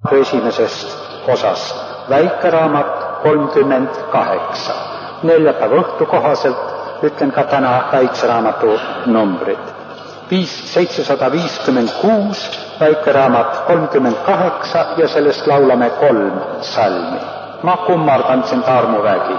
esimesest osast, väikeraamat 38. Neljapäeva õhtu kohaselt ütlen ka täna väikseraamatu numbrid. 756, väikeraamat 38 ja sellest laulame 3 salmi. Ma kummardan sind armuvägi.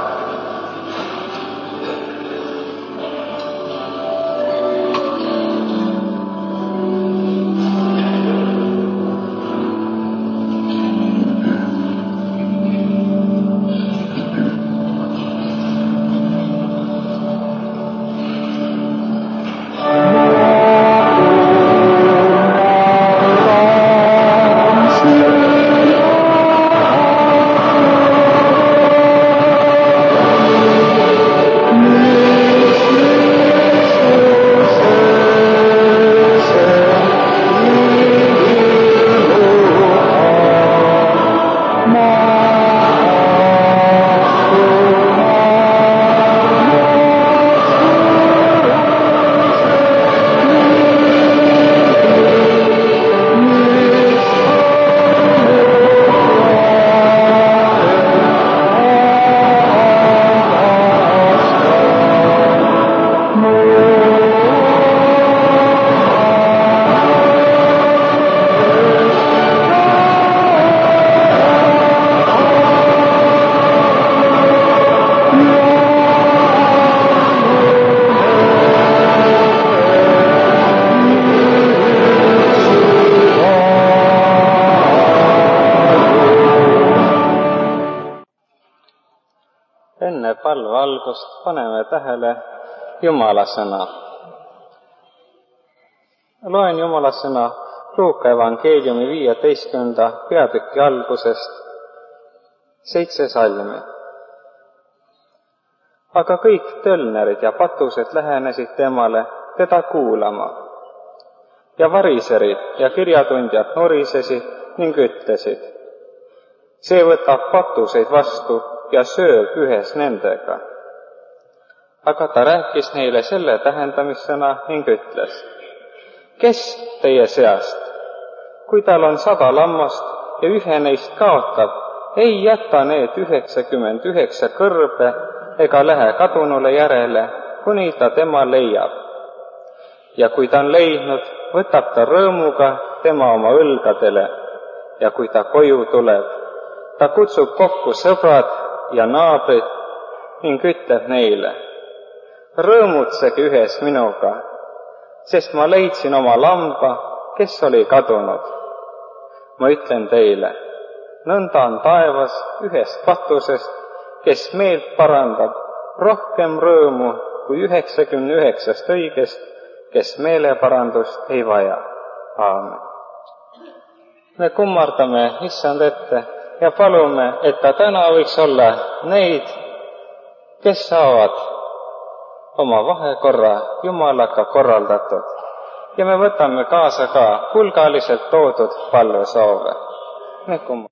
Enne palve algust paneme tähele Jumala sõna. Loen Jumala sõna Luuka evangeeliumi 15. peatüki algusest 7 salmi. Aga kõik tölnerid ja patused lähenesid temale teda kuulama. Ja variserid ja kirjatundjad norisesid ning ütlesid, see võtab patuseid vastu ja sööb ühes nendega. Aga ta rääkis neile selle tähendamissõna ning ütles, kes teie seast, kui tal on 100 lammast ja ühe neist kaotab, ei jäta need 99 kõrbe ega lähe kadunule järele, kuni ta tema leiab. Ja kui ta on leidnud, võtab ta rõõmuga tema oma õlgadele ja kui ta koju tuleb, ta kutsub kokku sõbrad ja naabrid ning ütleb neile, rõõmutsege ühes minuga, sest ma leidsin oma lamba, kes oli kadunud. Ma ütlen teile, nõnda on taevas ühest patusest, kes meelt parandab, rohkem rõõmu kui 99 õigest, kes meeleparandust ei vaja. Aamen. Me kummardame Issand ette ja palume, et ta täna võiks olla neid, kes saavad oma vahekorra Jumalaga korraldatud. Ja me võtame kaasa ka hulgaliselt toodud palvesoove. Me kummardame.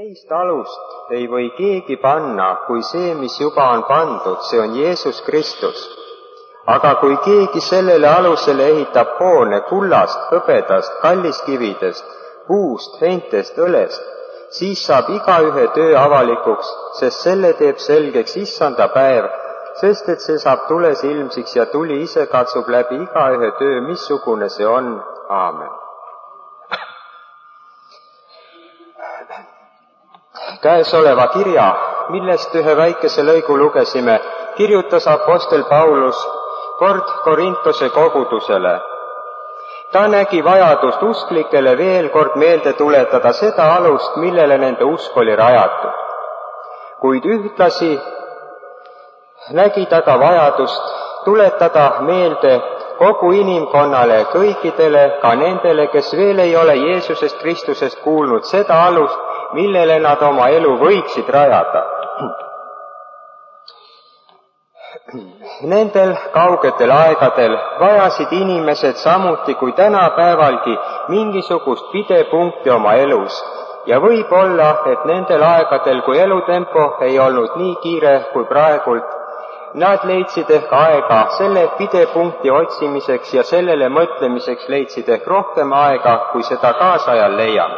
Teist alust ei või keegi panna kui see, mis juba on pandud, see on Jeesus Kristus. Aga kui keegi sellele alusele ehitab hoone kullast, hõbedast, kalliskividest, puust, heintest, õlest, siis saab igaühe töö avalikuks, sest selle teeb selgeks issanda päev, sest et see saab tules ilmsiks ja tuli ise katsub läbi igaühe töö, missugune see on. Aamen. Käesoleva kirja, millest ühe väikese lõigu lugesime, kirjutas apostel Paulus kord Korintuse kogudusele. Ta nägi vajadust usklikele veel kord meelde tuletada seda alust, millele nende usk oli rajatud. Kuid ühtlasi nägi ta ka vajadust tuletada meelde kogu inimkonnale, kõikidele, ka nendele, kes veel ei ole Jeesusest Kristusest kuulnud, seda alust, millele nad oma elu võiksid rajada. Nendel kaugetel aegadel vajasid inimesed samuti kui tänapäevalgi mingisugust pidepunkti oma elus ja võib olla, et nendel aegadel, kui elutempo ei olnud nii kiire kui praegult, nad leidsid ehk aega selle pidepunkti otsimiseks ja sellele mõtlemiseks leidsid ehk rohkem aega, kui seda kaasajal leiame.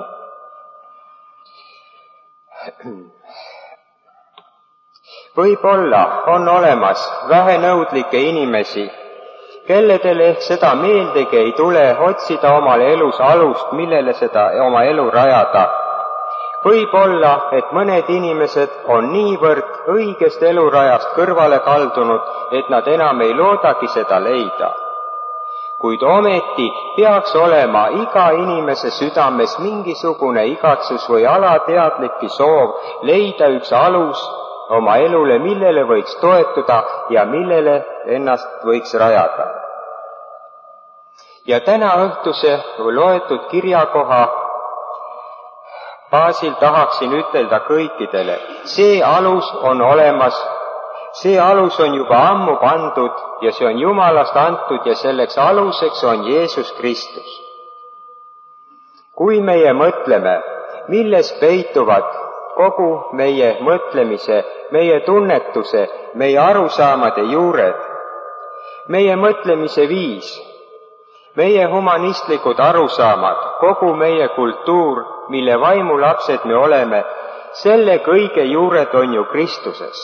Võib-olla on olemas vähenõudlikke inimesi, kelledele ehk seda meeldegi ei tule otsida omale elus alust, millele seda oma elu rajada. Võib-olla, et mõned inimesed on niivõrd õigest elurajast kõrvale kaldunud, et nad enam ei loodagi seda leida. Kuid ometi peaks olema iga inimese südames mingisugune igatsus või alateadlikki soov leida üks alus oma elule, millele võiks toetuda ja millele ennast võiks rajada. Ja täna õhtuse loetud kirjakoha baasil tahaksin ütelda kõikidele, see alus on olemas, see alus on juba ammu pandud ja see on Jumalast antud ja selleks aluseks on Jeesus Kristus. Kui meie mõtleme, milles peituvad kogu meie mõtlemise, meie tunnetuse, meie arusaamade juured, meie mõtlemise viis, meie humanistlikud arusaamad, kogu meie kultuur, mille vaimulapsed me oleme, selle kõige juured on ju Kristuses.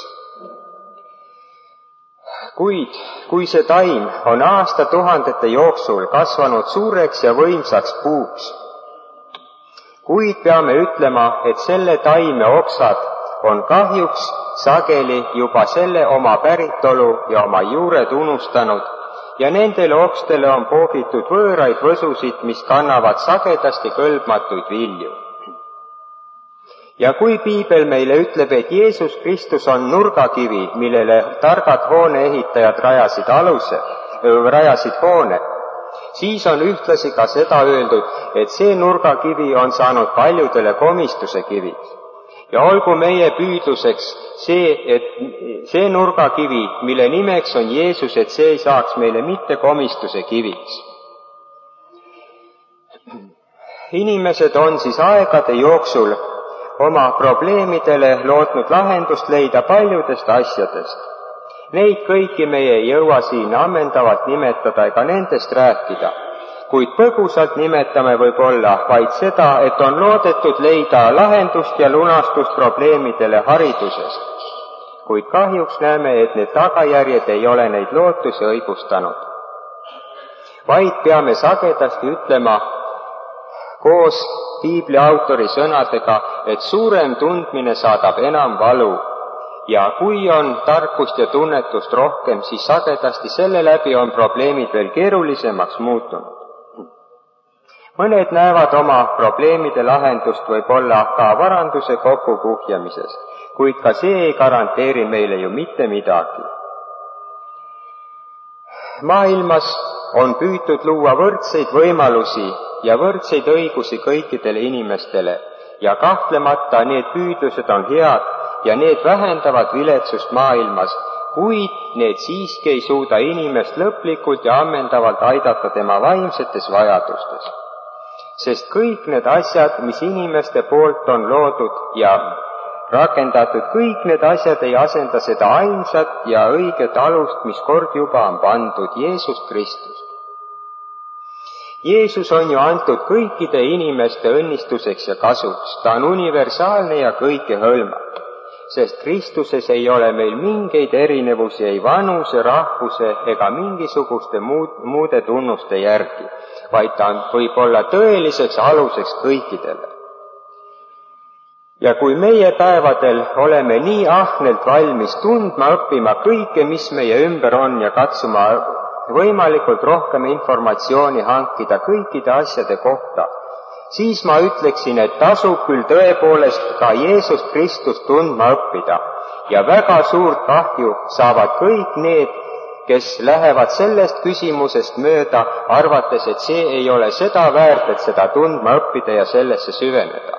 Kuid kui see taim on aastatuhandete jooksul kasvanud suureks ja võimsaks puuks, kuid peame ütlema, et selle taime oksad on kahjuks sageli juba selle oma päritolu ja oma juured unustanud ja nendele okstele on poogitud võõraid võsusid, mis kannavad sagedasti kõlbmatuid vilju. Ja kui piibel meile ütleb, et Jeesus Kristus on nurgakivi, millele targad hooneehitajad rajasid hoone, siis on ühtlasi ka seda öeldud, et see nurgakivi on saanud paljudele komistuse kivid. Ja olgu meie püüdluseks see nurgakivi, mille nimeks on Jeesus, et see ei saaks meile mitte komistuse kiviks. Inimesed on siis aegade jooksul oma probleemidele lootnud lahendust leida paljudest asjadest. Neid kõiki meie ei jõua siin ammendavalt nimetada ega nendest rääkida, kuid põgusalt nimetame võib-olla vaid seda, et on loodetud leida lahendust ja lunastust probleemidele haridusest. Kuid kahjuks näeme, et need tagajärjed ei ole neid lootusi õigustanud. Vaid peame sagedasti ütlema koos piibli autori sõnadega, et suurem tundmine saadab enam valu ja kui on tarkust ja tunnetust rohkem, siis sagedasti selle läbi on probleemid veel keerulisemaks muutunud. Mõned näevad oma probleemide lahendust võib-olla ka varanduse kokkukuhjamises, kuid ka see ei garanteeri meile ju mitte midagi. Maailmas on püütud luua võrdseid võimalusi ja võrdseid õigusi kõikidele inimestele ja kahtlemata need püüdlused on head ja need vähendavad viletsust maailmas, kuid need siiski ei suuda inimest lõplikult ja ammendavalt aidata tema vaimsetes vajadustes. sest kõik need asjad, mis inimeste poolt on loodud ja rakendatud, kõik need asjad ei asenda seda ainsat ja õiget alust, mis kord juba on pandud, Jeesus Kristus. Jeesus on ju antud kõikide inimeste õnnistuseks ja kasuks, ta on universaalne ja kõikehõlmav, sest Kristuses ei ole meil mingeid erinevusi ei vanuse, rahvuse ega mingisuguste muude tunnuste järgi, vaid ta võib olla tõeliseks aluseks kõikidele. Ja kui meie päevadel oleme nii ahnelt valmis tundma, õppima kõike, mis meie ümber on ja katsuma võimalikult rohkem informatsiooni hankida kõikide asjade kohta, siis ma ütleksin, et tasub küll tõepoolest ka Jeesus Kristust tundma õppida ja väga suurt kahju saavad kõik need, kes lähevad sellest küsimusest mööda, arvates, et see ei ole seda väärt, et seda tundma õppida ja sellesse süveneda.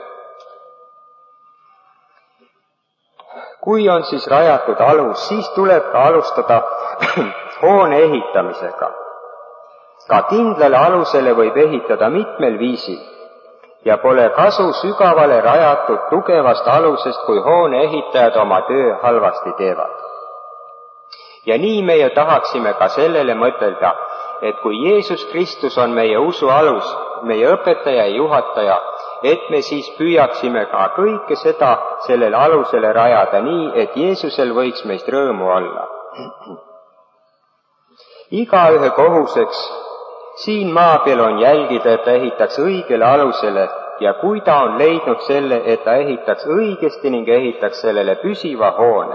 Kui on siis rajatud alus, siis tuleb ka alustada hoone ehitamisega. Ka kindlale alusele võib ehitada mitmel viisil ja pole kasu sügavale rajatud tugevast alusest, kui hoone ehitajad oma töö halvasti teevad. Ja nii meie tahaksime ka sellele mõtelda, et kui Jeesus Kristus on meie usu alus, meie õpetaja ja juhataja, et me siis püüaksime ka kõike seda sellele alusele rajada nii, et Jeesusel võiks meist rõõmu olla. Igaühe kohuseks siin maa peal on jälgida, et ta ehitaks õigele alusele ja kui ta on leidnud selle, et ta ehitaks õigesti ning ehitaks sellele püsiva hoone.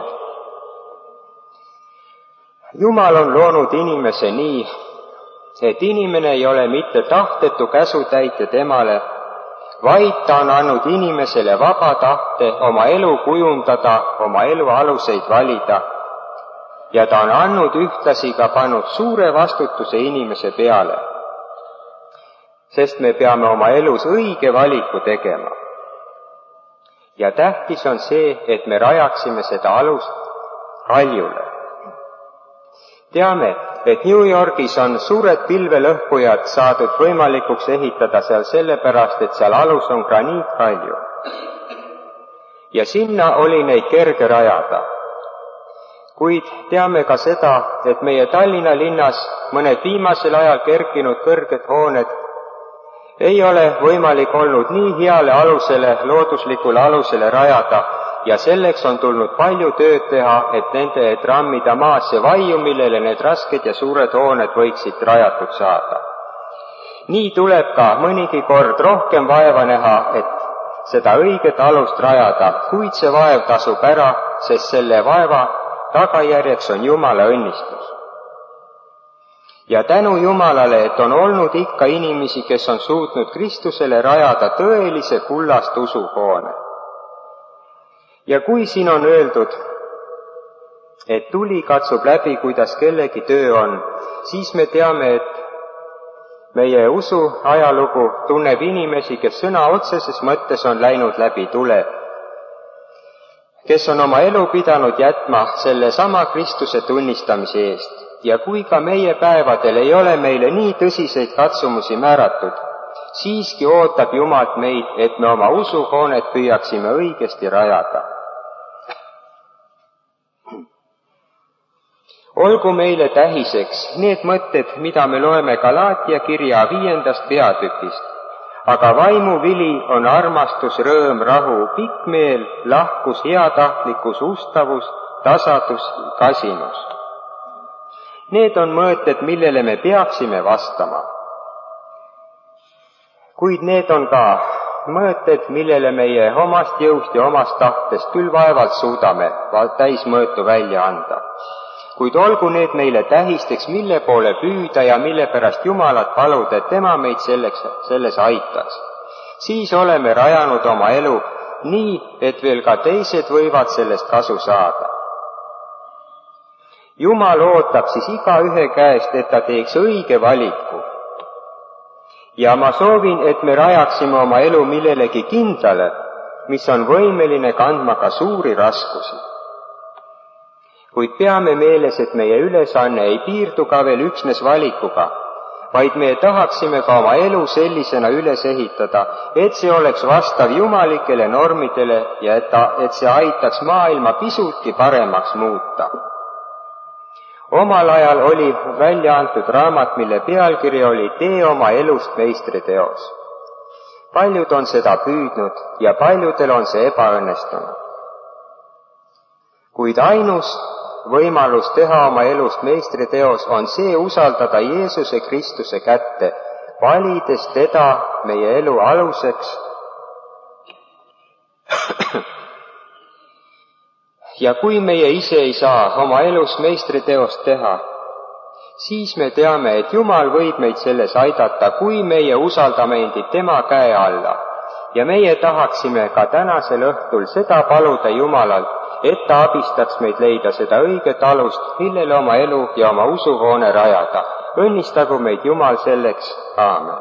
Jumal on loonud inimese nii, et inimene ei ole mitte tahtetu käsutäitja temale, vaid ta on andnud inimesele vaba tahte oma elu kujundada, oma elu aluseid valida ja ta on andnud ühtlasi ka pannud suure vastutuse inimese peale, sest me peame oma elus õige valiku tegema. Ja tähtis on see, et me rajaksime seda alust kaljule. Teame, et New Yorgis on suured pilvelõhkujad saadud võimalikuks ehitada seal sellepärast, et seal alus on graniitkalju. Ja sinna oli neid kerge rajada. Kuid teame ka seda, et meie Tallinna linnas mõned viimasel ajal kerkinud kõrged hooned ei ole võimalik olnud nii heale alusele, looduslikule alusele rajada, ja selleks on tulnud palju tööd teha, et nende trammida maasse vaiu, millele need rasked ja suured hooned võiksid rajatud saada. Nii tuleb ka mõnigi kord rohkem vaeva näha, et seda õiget alust rajada, kuid see vaev tasub ära, sest selle vaeva tagajärjeks on Jumala õnnistus. Ja tänu Jumalale, et on olnud ikka inimesi, kes on suutnud Kristusele rajada tõelise kullast usuhoone. Ja kui siin on öeldud, et tuli katsub läbi, kuidas kellegi töö on, siis me teame, et meie usu ajalugu tunneb inimesi, kes sõna otseses mõttes on läinud läbi tule, kes on oma elu pidanud jätma selle sama Kristuse tunnistamise eest. Ja kui ka meie päevadel ei ole meile nii tõsiseid katsumusi määratud, siiski ootab Jumal meid, et me oma usuhoonet püüaksime õigesti rajada. Olgu meile tähiseks need mõtted, mida me loeme Galaatia kirja 5. peatükist, aga vaimu vili on armastus, rõõm, rahu, pikk meel, lahkus, heatahtlikkus, ustavus, tasadus, kasinus. Need on mõtted, millele me peaksime vastama. Kuid need on ka mõtted, millele meie omast jõust ja omast tahtest küll vaevalt suudame täismõõtu välja anda. Kuid olgu need meile tähisteks, mille poole püüda ja mille pärast Jumalat paluda, et tema meid selles aitaks. Siis oleme rajanud oma elu nii, et veel ka teised võivad sellest kasu saada. Jumal ootab siis igaühe käest, et ta teeks õige valiku. Ja ma soovin, et me rajaksime oma elu millelegi kindlale, mis on võimeline kandma ka suuri raskusi. Kuid peame meeles, et meie ülesanne ei piirdu ka veel üksnes valikuga, vaid me tahaksime ka oma elu sellisena üles ehitada, et see oleks vastav jumalikele normidele ja et see aitaks maailma pisutki paremaks muuta. Omal ajal oli välja antud raamat, mille pealkiri oli Tee oma elust meistriteos. Paljud on seda püüdnud ja paljudel on see ebaõnnestunud. Kuid ainus võimalus teha oma elust meistriteos on see usaldada Jeesuse Kristuse kätte, valides teda meie elu aluseks ja kui meie ise ei saa oma elus meistriteost teha, siis me teame, et Jumal võib meid selles aidata, kui meie usaldame endid tema käe alla. Ja meie tahaksime ka tänasel õhtul seda paluda Jumalalt, et ta abistaks meid leida seda õiget alust, millele oma elu ja oma usuhoone rajada. Õnnistagu meid Jumal selleks. Aamen.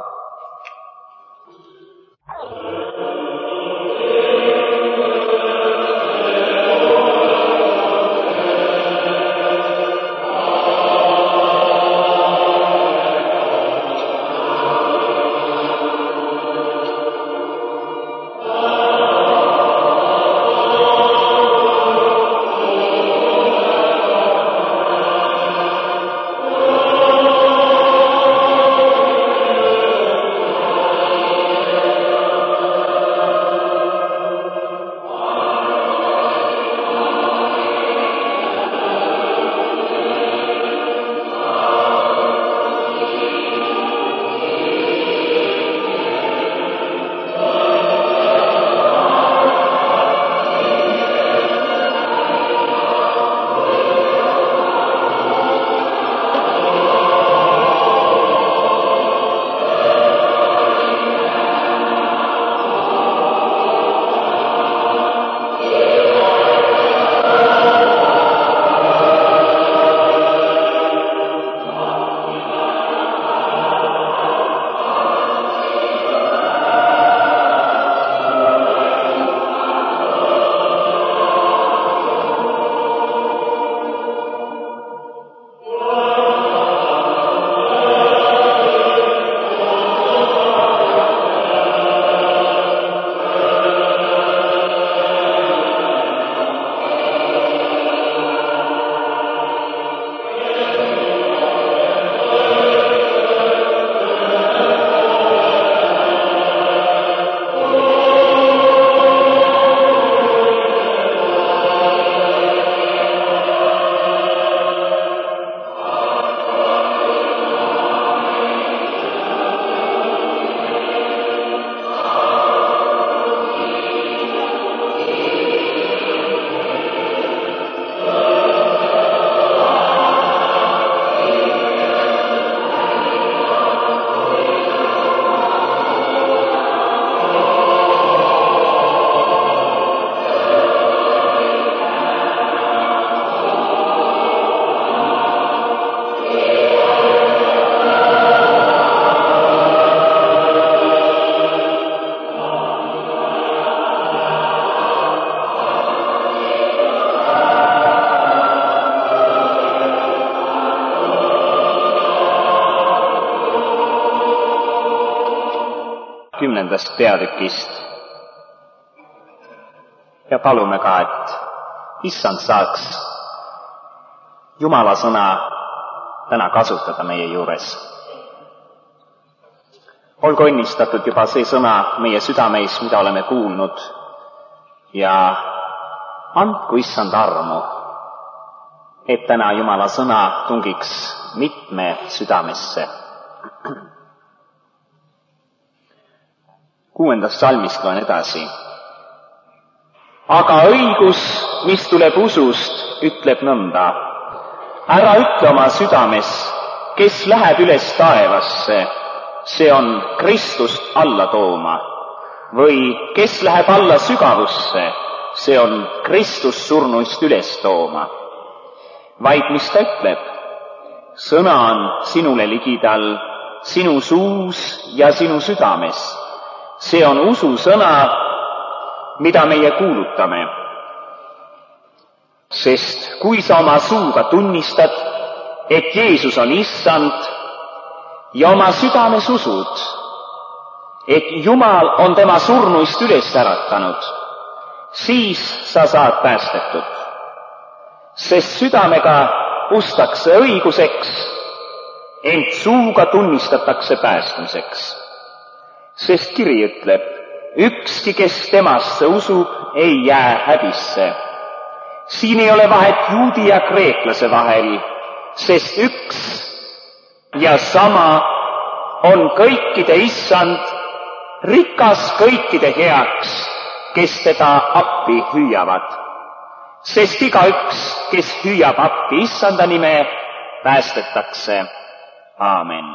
peatükist. Ja palume ka, et Issand saaks Jumala sõna täna kasutada meie juures. Olgu õnnistatud juba see sõna meie südameis, mida oleme kuulnud, ja andku Issand armu, et täna Jumala sõna tungiks mitme südamesse. 6. salmist loen edasi. Aga õigus, mis tuleb usust, ütleb nõnda. Ära ütle oma südames, kes läheb üles taevasse, see on Kristust alla tooma, või kes läheb alla sügavusse, see on Kristus surnuist üles tooma. Vaid mis ta ütleb? Sõna on sinule ligidal, sinu suus ja sinu südames. See on ususõna, mida meie kuulutame. Sest kui sa oma suuga tunnistad, et Jeesus on Issand, ja oma südames usud, et Jumal on tema surnuist üles äratanud, siis sa saad päästetud. Sest südamega ustakse õiguseks, ent suuga tunnistatakse päästmiseks. Sest kiri ütleb, ükski, kes temasse usub, ei jää häbisse. Siin ei ole vahet juudi ja kreeklase vahel, sest üks ja sama on kõikide issand, rikas kõikide heaks, kes teda appi hüüavad. Sest igaüks, kes hüüab appi issanda nime, päästetakse. Aamen.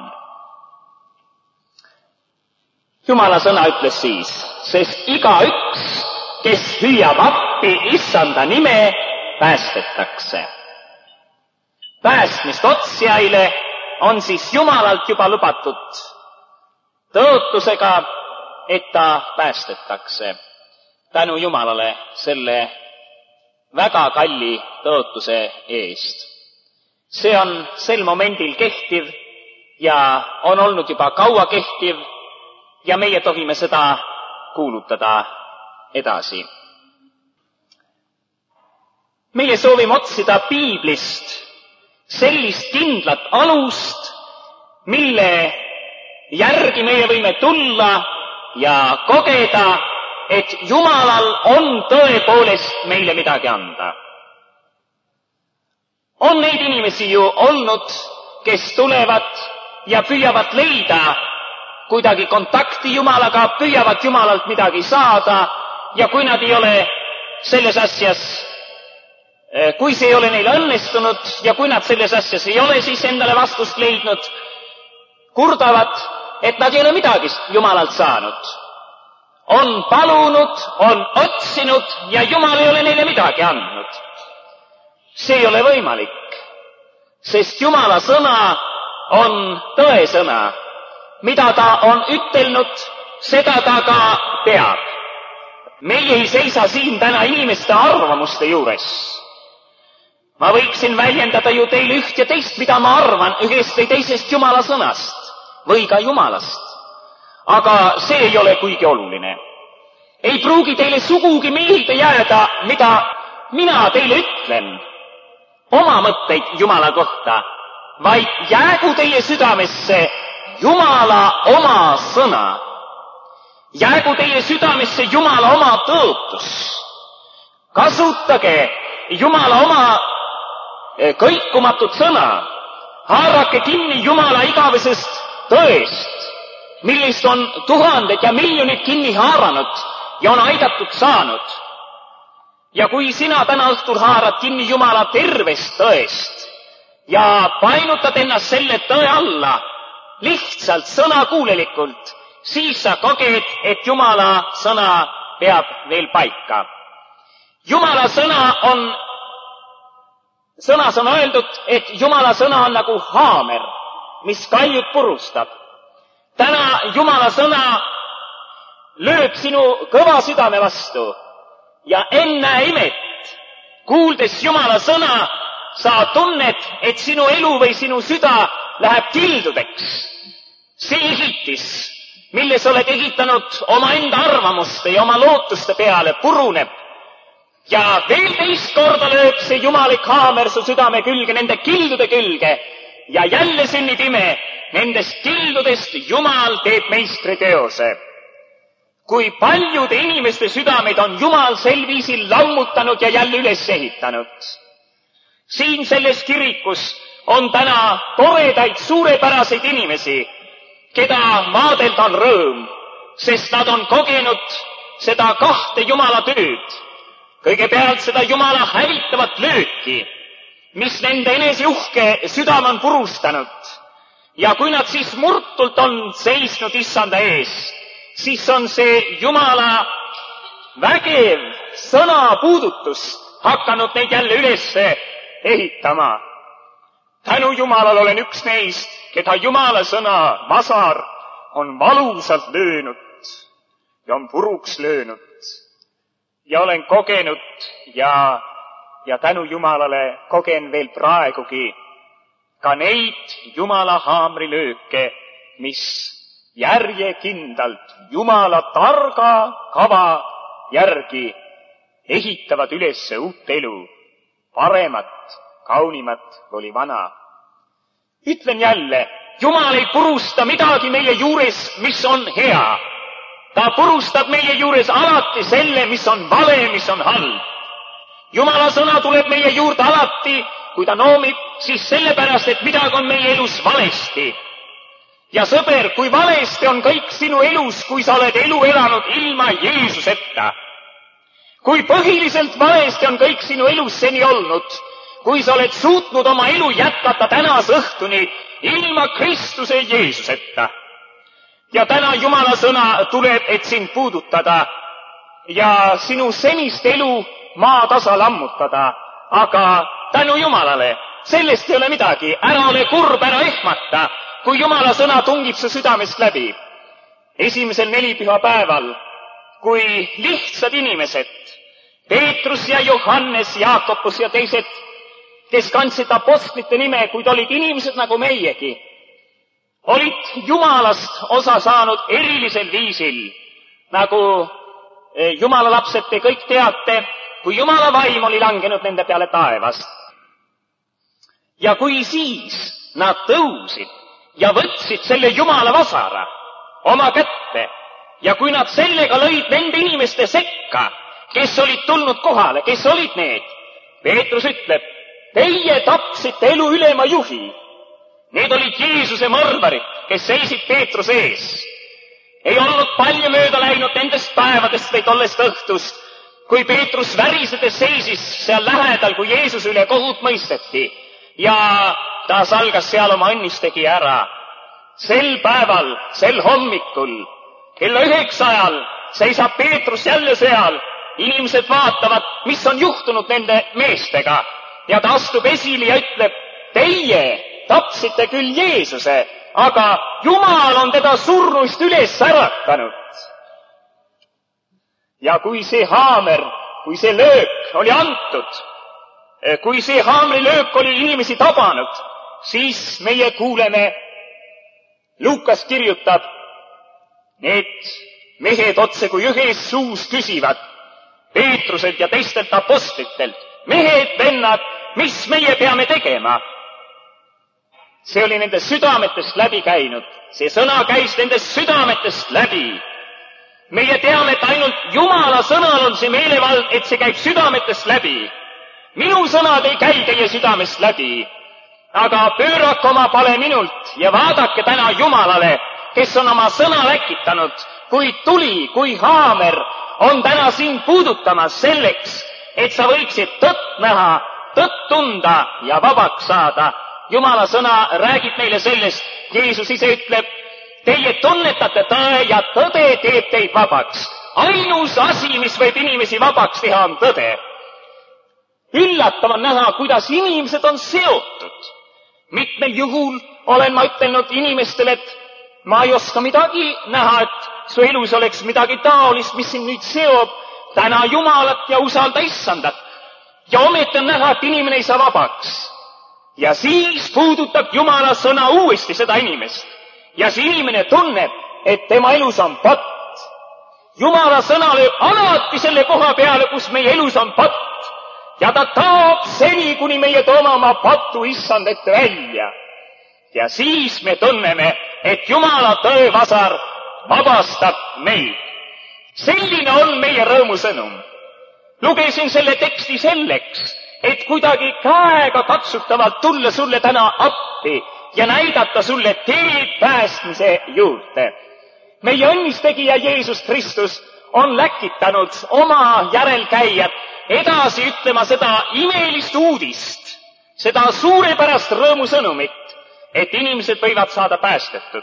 Jumala sõna ütles siis, sest igaüks, kes hüüab appi issanda nime, päästetakse. Päästmist otsijaile on siis Jumalalt juba lubatud tõotusega, et ta päästetakse. Tänu Jumalale selle väga kalli tõotuse eest. See on sel momendil kehtiv ja on olnud juba kaua kehtiv ja meie tohime seda kuulutada edasi. Meie soovime otsida Piiblist sellist kindlat alust, mille järgi meie võime tulla ja kogeda, et Jumalal on tõepoolest meile midagi anda. On neid inimesi ju olnud, kes tulevad ja püüavad leida kuidagi kontakti Jumalaga, püüavad Jumalalt midagi saada ja kui nad ei ole selles asjas, kui see ei ole neile õnnestunud ja kui nad selles asjas ei ole siis endale vastust leidnud, kurdavad, et nad ei ole midagi Jumalalt saanud. On palunud, on otsinud ja Jumal ei ole neile midagi andnud. See ei ole võimalik, sest Jumala sõna on tõesõna. Mida ta on ütelnud, seda ta ka peab. Meie ei seisa siin täna inimeste arvamuste juures. Ma võiksin väljendada ju teile üht ja teist, mida ma arvan ühest või teisest Jumala sõnast või ka Jumalast. Aga see ei ole kuigi oluline. Ei pruugi teile sugugi meelde jääda, mida mina teile ütlen, oma mõtteid Jumala kohta, vaid jäägu teie südamesse Jumala oma sõna. Jäägu teie südamesse Jumala oma tõotus. Kasutage Jumala oma kõikumatut sõna. Haarake kinni Jumala igavesest tõest, millest on tuhanded ja miljonid kinni haaranud ja on aidatud saanud. Ja kui sina täna õhtul haarad kinni Jumala tervest tõest ja painutad ennast selle tõe alla, lihtsalt sõnakuulelikult, siis sa koged, et Jumala sõna peab veel paika. Jumala sõna on, sõnas on öeldud, et Jumala sõna on nagu haamer, mis kaljud purustab. Täna Jumala sõna lööb sinu kõva südame vastu ja ennäe imet, kuuldes Jumala sõna, sa tunned, et sinu elu või sinu süda läheb kildudeks. See ehitis, milles oled ehitanud oma enda arvamuste ja oma lootuste peale, puruneb. Ja veel teist korda lööb see jumalik haamer su südame külge, nende kildude külge. Ja jälle sünnib ime, nendest kildudest Jumal teeb meistriteose. Kui paljude inimeste südameid on Jumal sel viisil lammutanud ja jälle üles ehitanud. Siin selles kirikus on täna toredaid suurepäraseid inimesi, keda maadelda on rõõm, sest nad on kogenud seda kahte Jumala tööd. Kõigepealt seda Jumala hävitavat lööki, mis nende eneseuhke südame on purustanud. Ja kui nad siis murtult on seisnud issanda ees, siis on see Jumala vägev sõnapuudutus hakanud neid jälle üles ehitama. Tänu Jumalal olen üks neist, keda Jumala sõna masar on valusalt löönud ja on puruks löönud. Ja olen kogenud ja tänu Jumalale kogen veel praegugi ka neid Jumala haamrilööke, mis järjekindlalt Jumala targa kava järgi ehitavad üles uut elu, paremat, kaunimat kui oli vana. Ütlen jälle, Jumal ei purusta midagi meie juures, mis on hea. Ta purustab meie juures alati selle, mis on vale, mis on halb. Jumala sõna tuleb meie juurde alati, kui ta noomib, siis sellepärast, et midagi on meie elus valesti. Ja sõber, kui valesti on kõik sinu elus, kui sa oled elu elanud ilma Jeesuseta. Kui põhiliselt valesti on kõik sinu elus seni olnud, kui sa oled suutnud oma elu jätkata tänase õhtuni ilma Kristuse Jeesuseta. Ja täna Jumala sõna tuleb, et sind puudutada ja sinu senist elu maatasa lammutada, aga tänu Jumalale, sellest ei ole midagi, ära ole kurb, ära ehmata, kui Jumala sõna tungib su südamest läbi. Esimesel nelipühapäeval, kui lihtsad inimesed, Peetrus ja Johannes, Jaakobus ja teised, kes kandsid apostlite nime, kuid olid inimesed nagu meiegi, olid Jumalast osa saanud erilisel viisil, nagu Jumala lapsed te kõik teate, kui Jumala vaim oli langenud nende peale taevast. Ja kui siis nad tõusid ja võtsid selle Jumala vasara oma kätte ja kui nad sellega lõid nende inimeste sekka, kes olid tulnud kohale, kes olid need, Peetrus ütleb, teie tapsite elu ülema juhi. Need olid Jeesuse mõrvarid, kes seisid Peetruse ees. Ei olnud palju mööda läinud nendest päevadest või tollest õhtust, kui Peetrus värisedes seisis seal lähedal, kui Jeesus üle kohut mõisteti ja ta salgas seal oma õnnistegi ära. Sel päeval, sel hommikul, kella 9 ajal seisab Peetrus jälle seal. Inimesed vaatavad, mis on juhtunud nende meestega ja ta astub esile ja ütleb, teie tapsite küll Jeesuse, aga Jumal on teda surnuist üles äratanud. Ja kui see haamer, kui see löök oli antud, kui see haamrilöök oli inimesi tabanud, siis meie kuuleme, Luukas kirjutab, need mehed otse kui ühes suus küsivad Peetruselt ja teistelt apostlitelt, mehed, vennad, mis meie peame tegema? See oli nende südametest läbi käinud. See sõna käis nendest südametest läbi. Meie teame, et ainult Jumala sõnal on see meelevald, et see käib südametest läbi. Minu sõnad ei käi teie südamest läbi. Aga pöörake oma pale minult ja vaadake täna Jumalale, kes on oma sõna läkitanud, kui tuli, kui haamer on täna sind puudutamas selleks, et sa võiksid tõtt näha, tõtt tunda ja vabaks saada. Jumala sõna räägib meile sellest, Jeesus ise ütleb, teie tunnetate tõe ja tõde teeb teid vabaks. Ainus asi, mis võib inimesi vabaks teha, on tõde. Üllatav on näha, kuidas inimesed on seotud. Mitmel juhul olen ma ütelnud inimestele, et ma ei oska midagi näha, et su elus oleks midagi taolist, mis sind nüüd seob. Täna Jumalat ja usalda Issandat. Ja ometi on näha, et inimene ei saa vabaks. Ja siis puudutab Jumala sõna uuesti seda inimest. Ja see inimene tunneb, et tema elus on patt. Jumala sõna lööb alati selle koha peale, kus meie elus on patt. Ja ta taab seni, kuni meie toome oma patu Issand ette välja. Ja siis me tunneme, et Jumala tõevasar vabastab meid. Selline on meie rõõmusõnum. Lugesin selle teksti selleks, et kuidagi käega katsutavalt tulla sulle täna appi ja näidata sulle teed päästmise juurde. Meie õnnistegija Jeesus Kristus on läkitanud oma järelkäijad edasi ütlema seda imelist uudist, seda suurepärast rõõmusõnumit, et inimesed võivad saada päästetud.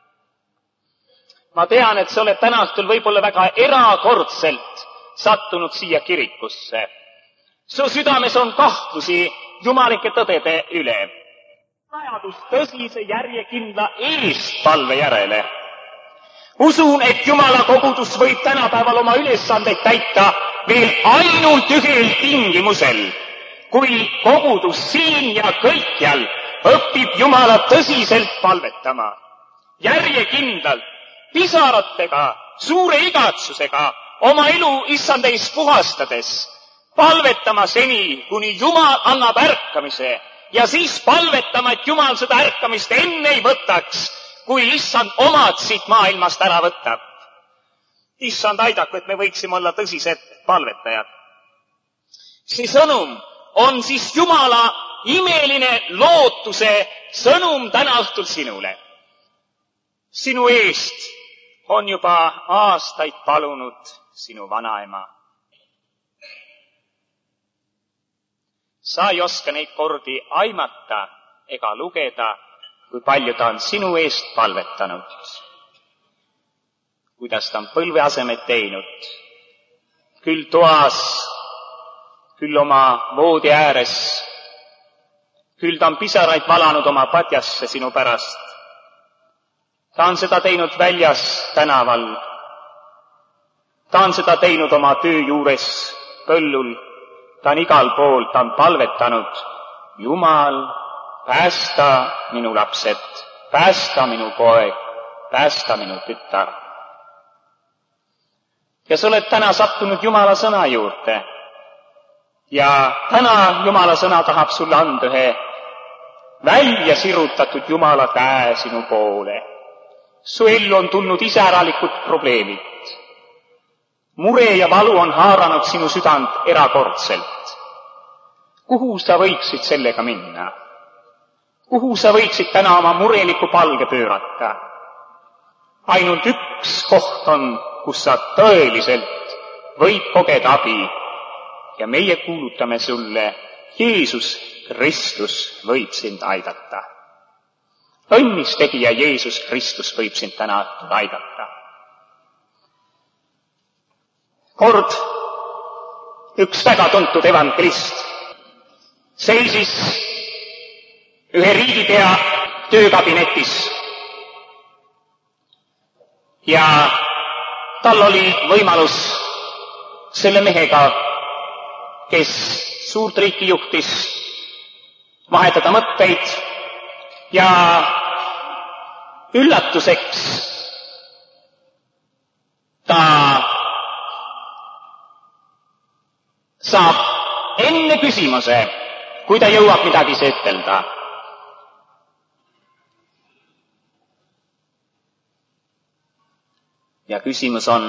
Ma tean, et sa oled täna õhtul võib-olla väga erakordselt sattunud siia kirikusse. Su südames on kahtlusi jumalike tõdede üle. Vajadus tõsise järjekindla eestpalve järele. Usun, et Jumala kogudus võib tänapäeval oma ülesandeid täita veel ainult ühel tingimusel, kui kogudus siin ja kõikjal õpib Jumala tõsiselt palvetama. järjekindlalt, pisaratega, suure igatsusega oma elu issand ees puhastades, palvetama seni, kuni Jumal annab ärkamise ja siis palvetama, et Jumal seda ärkamist enne ei võtaks, kui issand omad siit maailmast ära võtab. Issand aidaku, et me võiksime olla tõsised palvetajad. See sõnum on siis Jumala imeline lootuse sõnum täna õhtul sinule. Sinu eest on juba aastaid palunud sinu vanaema. Sa ei oska neid kordi aimata ega lugeda, kui palju ta on sinu eest palvetanud. Kuidas ta on põlveasemed teinud. Küll toas, küll oma voodi ääres. Küll ta on pisaraid valanud oma padjasse sinu pärast. Ta on seda teinud väljas tänaval. Ta on seda teinud oma töö juures põllul. Ta on igal pool, ta on palvetanud. Jumal, päästa minu lapsed, päästa minu poeg, päästa minu tütar. Ja sa oled täna sattunud Jumala sõna juurde. Ja täna Jumala sõna tahab sulle anda ühe välja sirutatud Jumala käe sinu poole. Su ellu on tulnud iseäralikud probleemid. Mure ja valu on haaranud sinu südant erakordselt. Kuhu sa võiksid sellega minna? Kuhu sa võiksid täna oma mureliku palge pöörata? Ainult üks koht on, kus sa tõeliselt võid kogeda abi ja meie kuulutame sulle, Jeesus Kristus võib sind aidata. Õnnis tegija Jeesus Kristus võib sind täna aidata. Kord üks väga tuntud evangelist seisis ühe riigipea töökabinetis ja tal oli võimalus selle mehega, kes suurt riiki juhtis, vahetada mõtteid ja üllatuseks ta saab enne küsimuse, kui ta jõuab midagi ütelda. Ja küsimus on,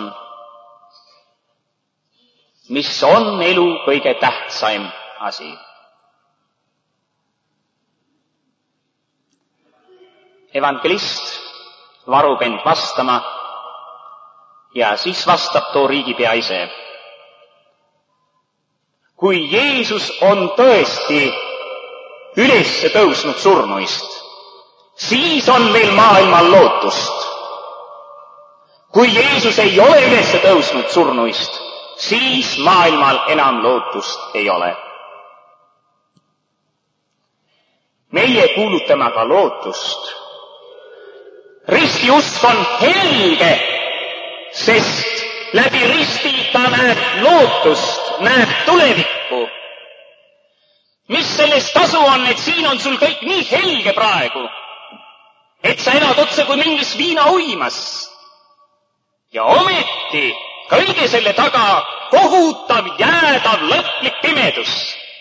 mis on elu kõige tähtsaim asi? Evangelist varub end vastama ja siis vastab too riigipea ise. Kui Jeesus on tõesti üles tõusnud surnuist, siis on veel maailmal lootust. Kui Jeesus ei ole üles tõusnud surnuist, siis maailmal enam lootust ei ole. Meie kuulutame aga lootust. Ristiusk on helge, sest läbi risti ta näeb lootust, näeb tulevikku. Mis sellest tasu on, et siin on sul kõik nii helge praegu, et sa elad otse kui mingis viinauimas. Ja ometi kõige selle taga kohutav, jäädav, lõplik pimedus.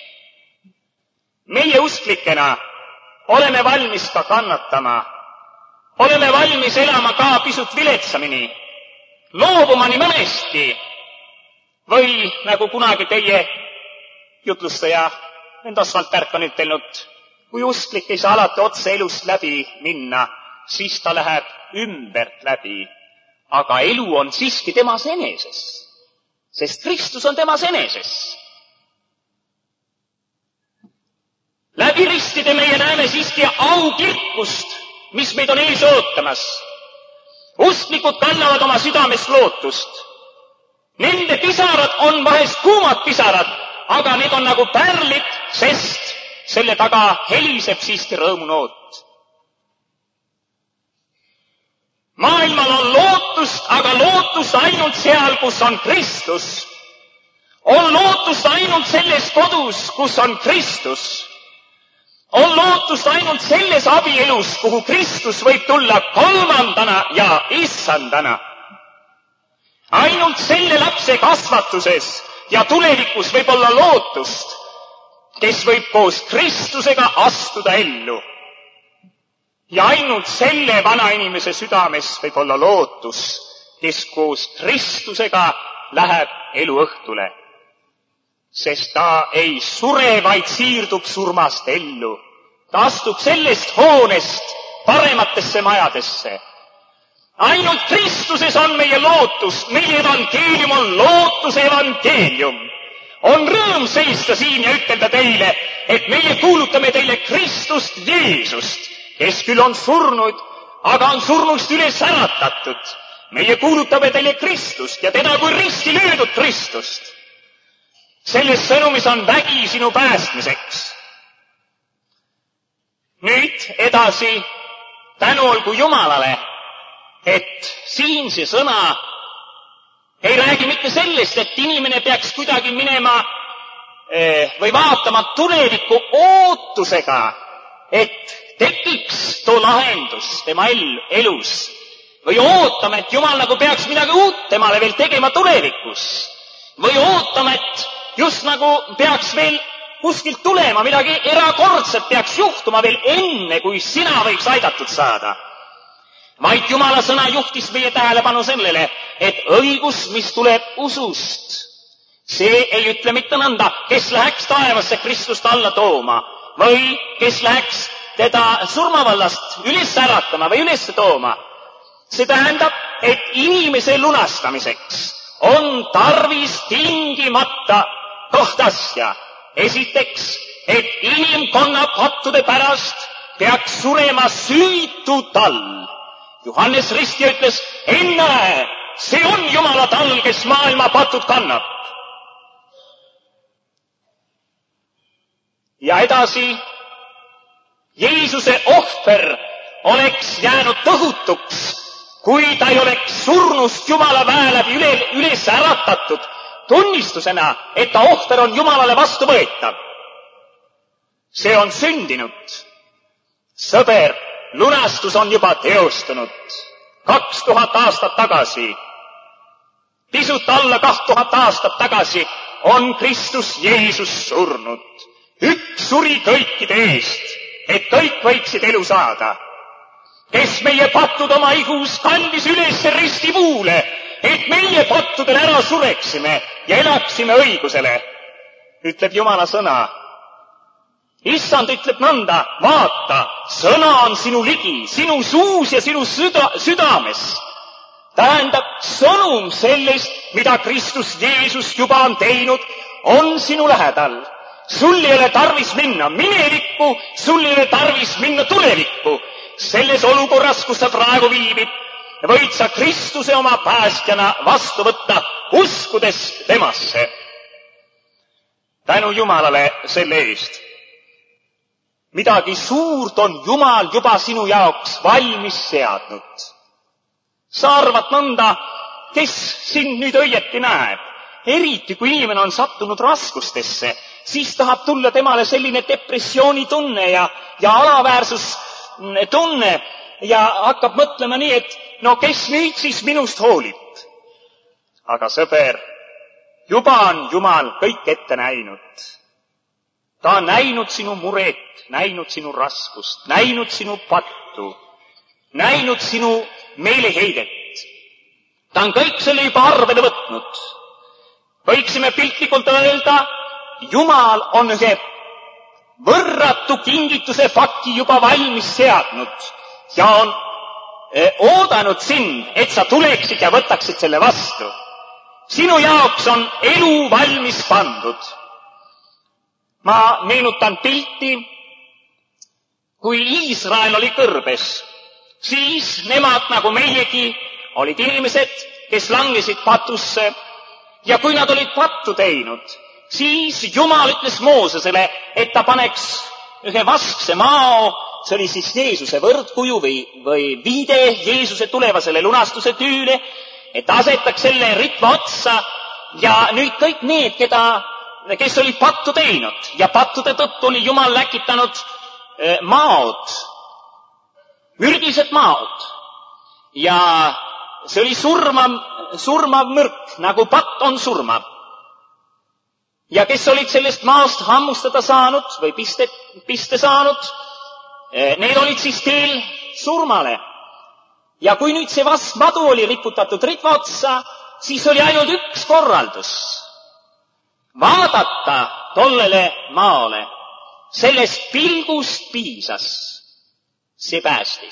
Meie usklikena oleme valmis ka kannatama, oleme valmis elama ka pisut viletsamini, loobuma nii mõnestki või nagu kunagi teie jutlustaja Endosvald Pärk on ütelnud, kui usklik ei saa alati otse elust läbi minna, siis ta läheb ümbert läbi. Aga elu on siiski temas eneses, sest Kristus on temas eneses. Läbi ristide meie näeme siiski aukirkust, mis meid on ees ootamas. Usklikud kannavad oma südames lootust. Nende pisarad on vahest kuumad pisarad, aga need on nagu pärlid, sest selle taga heliseb siiski rõõmunoot. Maailmal on lootust, aga lootust ainult seal, kus on Kristus. On lootust ainult selles kodus, kus on Kristus. On lootust ainult selles abielus, kuhu Kristus võib tulla kolmandana ja issandana. Ainult selle lapse kasvatuses ja tulevikus võib olla lootust, kes võib koos Kristusega astuda ellu. Ja ainult selle vanainimese südames võib olla lootus, kes koos Kristusega läheb eluõhtule. Sest ta ei sure, vaid siirdub surmast ellu. Ta astub sellest hoonest parematesse majadesse. Ainult Kristuses on meie lootus, meie evangeelium on lootuse evangeelium. On rõõm seista siin ja ütelda teile, et meie kuulutame teile Kristust Jeesust, kes küll on surnud, aga on surnust üles äratatud. Meie kuulutame teile Kristust ja teda kui risti löödud Kristust. Selles sõnumis on vägi sinu päästmiseks. Nüüd edasi tänu olgu Jumalale, et siin see sõna ei räägi mitte sellest, et inimene peaks kuidagi minema või vaatama tuleviku ootusega, et tekiks too lahendus tema elus. Või ootama, et Jumal nagu peaks midagi uut temale veel tegema tulevikus. Või ootama, et just nagu peaks veel kuskilt tulema, midagi erakordset peaks juhtuma veel enne, kui sina võiks aidatud saada. Vaid Jumala sõna juhtis meie tähelepanu sellele, et õigus, mis tuleb usust, see ei ütle mitte nõnda, kes läheks taevasse Kristust alla tooma või kes läheks teda surmavallast üles äratama või üles tooma. See tähendab, et inimese lunastamiseks on tarvis tingimata kahte asja. Esiteks, et inimkonna pattude pärast peaks surema süütu tall. Johannes Ristja ütles, ennäe, see on Jumala tall, kes maailma patud kannab. Ja edasi, Jeesuse ohver oleks jäänud tõhutuks, kui ta ei oleks surnust Jumala väe läbi üles äratatud, tunnistusena, et ta ohver on Jumalale vastuvõetav. See on sündinud. Sõber, lunastus on juba teostunud 2000 aastat tagasi. Pisut alla 2000 aastat tagasi on Kristus Jeesus surnud. Üks suri kõikide eest, et kõik võiksid elu saada. Kes meie pattud oma ihus kandis üles ristipuule, et meie pattudel ära sureksime ja elaksime õigusele, ütleb Jumala sõna. Issand ütleb nõnda, vaata, sõna on sinu ligi, sinu suus ja sinu südames. Tähendab, sõnum sellest, mida Kristus Jeesus juba on teinud, on sinu lähedal. Sul ei ole tarvis minna minevikku, sul ei ole tarvis minna tulevikku. Selles olukorras, kus sa praegu viibid, võid sa Kristuse oma päästjana vastu võtta, uskudes temasse. Tänu Jumalale selle eest. Midagi suurt on Jumal juba sinu jaoks valmis seadnud. Sa arvad nõnda, kes sind nüüd õieti näeb. Eriti kui inimene on sattunud raskustesse, siis tahab tulla temale selline depressioonitunne ja alaväärsustunne ja hakkab mõtlema nii, et no kes nüüd siis minust hoolib. Aga sõber, juba on Jumal kõik ette näinud. Ta on näinud sinu muret, näinud sinu raskust, näinud sinu pattu, näinud sinu meeleheidet. Ta on kõik selle juba arvele võtnud. Võiksime piltlikult öelda, Jumal on ühe võrratu kingituse paki juba valmis seadnud ja on oodanud sind, et sa tuleksid ja võtaksid selle vastu. Sinu jaoks on elu valmis pandud. Ma meenutan pilti, kui Iisrael oli kõrbes, siis nemad nagu meiegi olid inimesed, kes langesid patusse ja kui nad olid pattu teinud, siis Jumal ütles Moosesele, et ta paneks ühe vaskse mao, see oli siis Jeesuse võrdkuju või viide Jeesuse tulevasele lunastuse tüüle, et asetaks selle ritva otsa ja nüüd kõik need, kes olid pattu teinud ja pattude tõttu oli Jumal läkitanud maod, mürgised maod ja see oli surmav mürk, nagu patt on surmav. Ja kes olid sellest maast hammustada saanud või piste saanud, need olid siis teel surmale. Ja kui nüüd see vastmadu oli riputatud ritva otsa, siis oli ainult üks korraldus. Vaadata tollele maale. Sellest pilgust piisas. See päästis.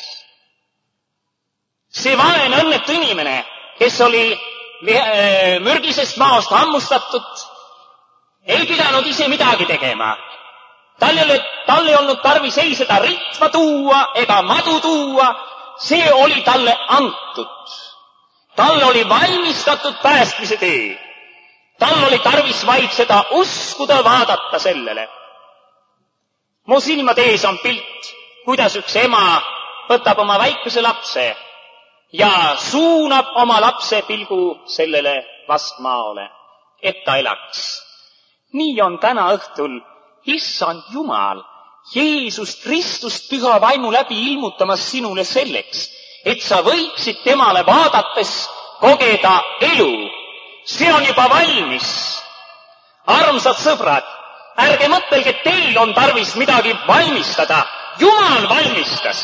See vaene õnnetu inimene, kes oli mürgisest maast hammustatud, ei pidanud ise midagi tegema. Tal ei olnud tarvis ei seda ritva tuua ega madu tuua, see oli talle antud. Tal oli valmistatud päästmise tee. Tal oli tarvis vaid seda uskuda, vaadata sellele. Mu silmade ees on pilt, kuidas üks ema võtab oma väikese lapse ja suunab oma lapse pilgu sellele vastmaale, et ta elaks. Nii on täna õhtul Issand Jumal, Jeesus Kristust püha vaimu läbi ilmutamas sinule selleks, et sa võiksid temale vaadates kogeda elu. See on juba valmis. Armsad sõbrad, ärge mõtelge, et teil on tarvis midagi valmistada. Jumal valmistas.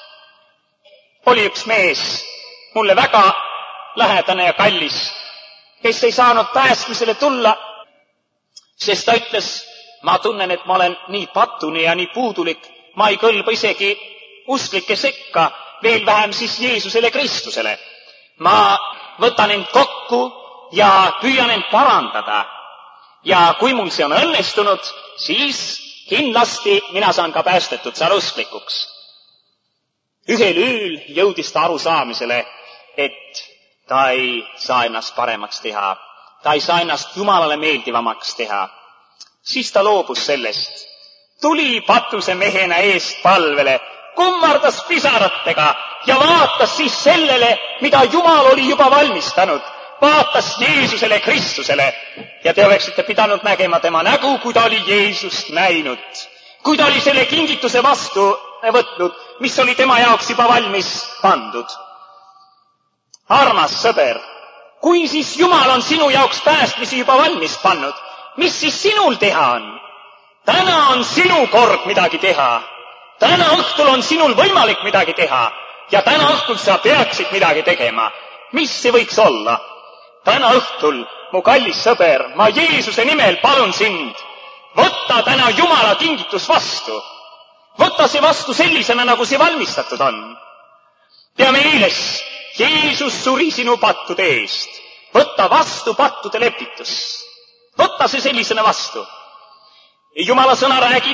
Oli üks mees, mulle väga lähedane ja kallis, kes ei saanud päästmisele tulla, sest ta ütles, ma tunnen, et ma olen nii patune ja nii puudulik, ma ei kõlba isegi usklike sekka, veel vähem siis Jeesusele Kristusele. Ma võtan end kokku ja püüan end parandada. Ja kui mul see on õnnestunud, siis kindlasti mina saan ka päästetud seal usklikuks. Ühel ööl jõudis ta arusaamisele, et ta ei saa ennast paremaks teha. Ta ei saa ennast Jumalale meeldivamaks teha. Siis ta loobus sellest. Tuli patuse mehena eest palvele, kummardas pisaratega ja vaatas siis sellele, mida Jumal oli juba valmistanud. Vaatas Jeesusele Kristusele ja te oleksite pidanud nägema tema nägu, kui ta oli Jeesust näinud. Kui ta oli selle kingituse vastu võtnud, mis oli tema jaoks juba valmis pandud. Armas sõber, kui siis Jumal on sinu jaoks päästmisi juba valmis pannud, mis siis sinul teha on? Täna on sinu kord midagi teha. Täna õhtul on sinul võimalik midagi teha ja täna õhtul sa peaksid midagi tegema. Mis see võiks olla? Täna õhtul, mu kallis sõber, ma Jeesuse nimel palun sind, võta täna Jumala kingitus vastu. Võta see vastu sellisena, nagu see valmistatud on. Pea meeles, Jeesus suri sinu pattude eest. Võta vastu pattude lepitus. Võta see sellisena vastu. Jumala sõna räägib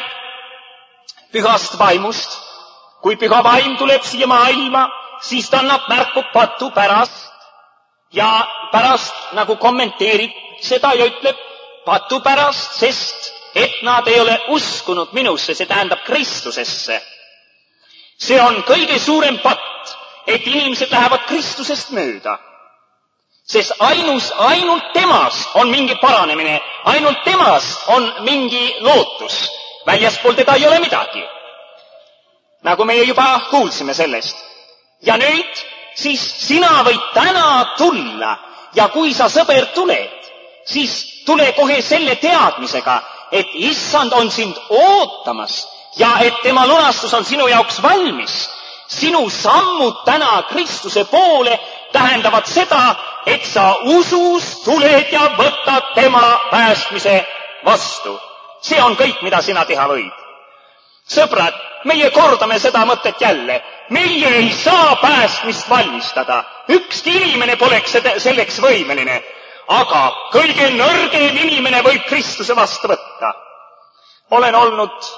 pühast vaimust. Kui püha vaim tuleb siia maailma, siis ta annab märku patu pärast. Ja pärast nagu kommenteerib seda ja ütleb patu pärast, sest et nad ei ole uskunud minusse, see tähendab Kristusesse. See on kõige suurem patt, et inimesed lähevad Kristusest mööda. Sest ainult temas on mingi paranemine, ainult temas on mingi lootus. Väljaspool teda ei ole midagi. Nagu meie juba kuulsime sellest. Ja nüüd siis sina võid täna tulla ja kui sa, sõber, tuled, siis tule kohe selle teadmisega, et Issand on sind ootamas ja et tema lunastus on sinu jaoks valmis. Sinu sammud täna Kristuse poole tähendavad seda, et sa usus tuled ja võtad tema päästmise vastu. See on kõik, mida sina teha võid. Sõbrad, meie kordame seda mõtet jälle. Meie ei saa päästmist valmistada. Ükski inimene poleks selleks võimeline. Aga kõige nõrgem inimene võib Kristuse vastu võtta. Olen olnud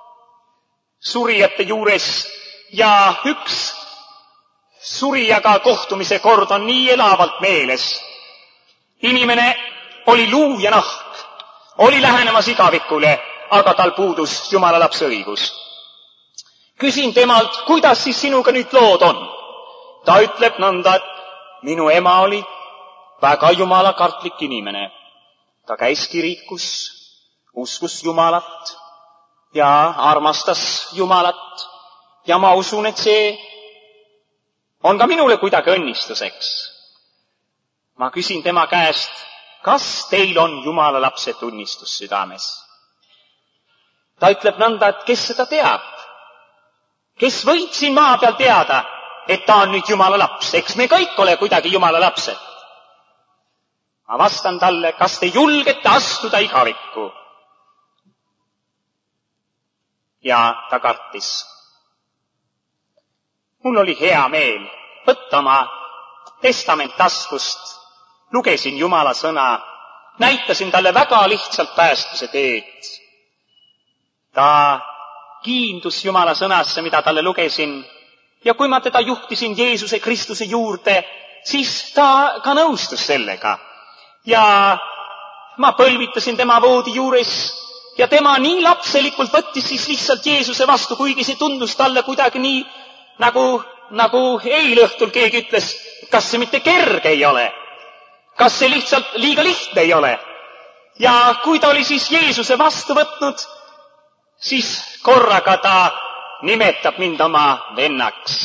surijate juures ja üks surijaga kohtumise kord on nii elavalt meeles. Inimene oli luu ja nahk, oli lähenemas igavikule, aga tal puudus Jumala lapse õigus. Küsin temalt, kuidas siis sinuga nüüd lood on? Ta ütleb nõnda, et minu ema oli väga jumalakartlik inimene. Ta käis kirikus, uskus Jumalat ja armastas Jumalat ja ma usun, et see on ka minule kuidagi õnnistuseks. Ma küsin tema käest, kas teil on Jumala lapse tunnistus südames? Ta ütleb nõnda, et kes seda teab? Kes võib siin maa peal teada, et ta on nüüd Jumala laps? Eks me kõik ole kuidagi Jumala lapsed. Ma vastan talle, kas te julgete astuda igavikku? Ja ta kartis. Mul oli hea meel võtta oma testament taskust, lugesin Jumala sõna, näitasin talle väga lihtsalt päästuse teed. Ta kiindus Jumala sõnasse, mida talle lugesin, ja kui ma teda juhtisin Jeesuse Kristuse juurde, siis ta ka nõustus sellega. Ja ma põlvitasin tema voodi juures ja tema nii lapselikult võttis siis lihtsalt Jeesuse vastu, kuigi see tundus talle kuidagi nii, nagu eilõhtul keegi ütles, kas see mitte kerge ei ole, kas see lihtsalt liiga lihtne ei ole. Ja kui ta oli siis Jeesuse vastu võtnud, siis korraga ta nimetab mind oma vennaks.